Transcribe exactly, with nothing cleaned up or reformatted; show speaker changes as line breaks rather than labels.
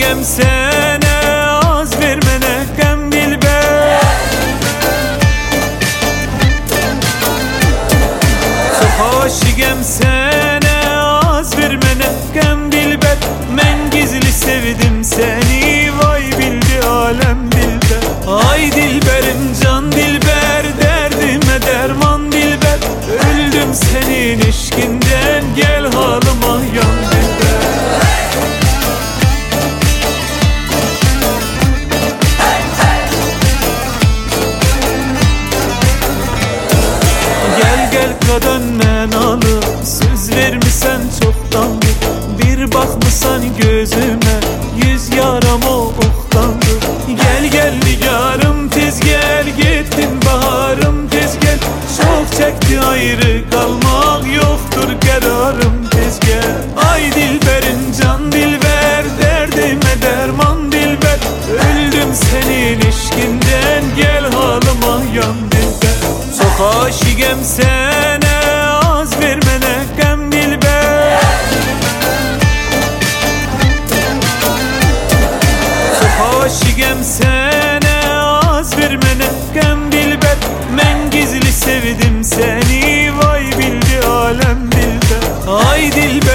aşıgem sene, az vermene gem dilber. Çok aşıgem sene, az vermene gem dilber. Men gizli sevdim seni, vay bildi alem dilber. Ay dilberim can dilber, derdime derman dilber. Öldüm senin işkinden, gel halıma yan dilber. Gel gel kadın men alı, söz vermişsen çoktandır. Bir bakmışsan gözüme, yüz yaram o oktandır. Gel gel nigarım tez gel, gittin baharım tez gel. Çok çekti ayrı kalmak, yoktur kararım tez gel. Ay dilberin can dilber, derdime derman dilber. Öldüm senin işkinden, gel halıma yan dilber. Çok aşıgem sene, az vermene gem dilber. Çok aşıgem sene, az vermene gem dilber. Men gizli sevdim seni, vay bildi alem dilber. Ay dilber